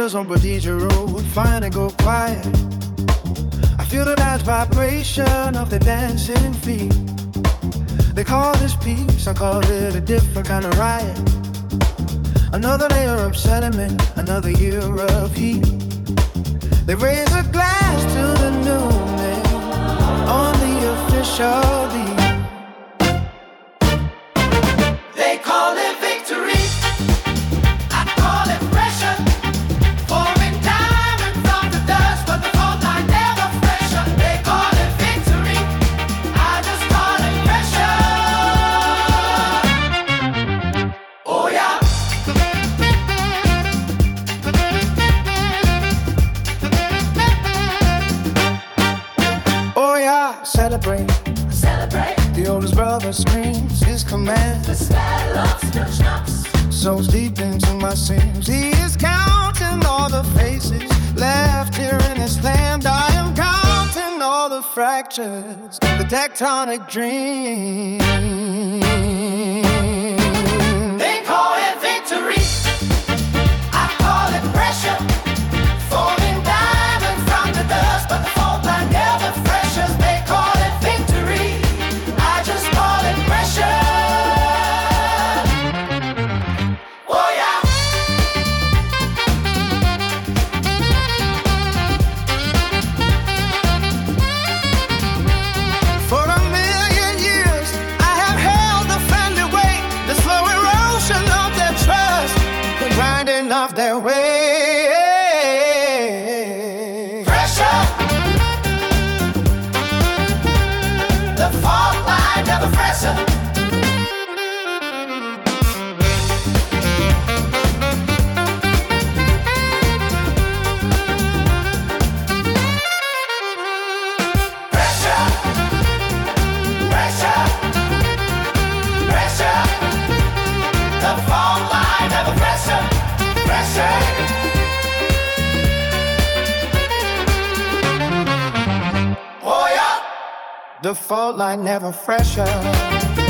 Strangers on Bodija Road finally go quiet. I feel the dance vibration of the dancing feet. They call this peace, I call it a different kind of riot. Another layer of sediment, another year of heat. They raise a glass to the new man on the official beat. They call it victory, I call it pressure. Forming diamond from the dust, but the fault line never fresher. They call it victory, I just call it pressure. Oh yeah. Oh yeah, celebrate. Celebrate. The oldest brother screams his command. The smell of still schnapps soaks deep into my seams. He is counting all the faces left here in this land. I am counting all the fractures, the tectonic dream. They call it victory, I call it pressure. Forming diamond from the dust, but the fault line never freshers. They call it victory, I just call it pressure. Oh yeah. For a million years I have held the friendly weight, the slow erosion of their trust, the grinding of their way. Pressure, the fault line never fresher. Pressure, pressure, pressure, the fault line never fresher. Pressure. Oh yeah. The fault line never fresher.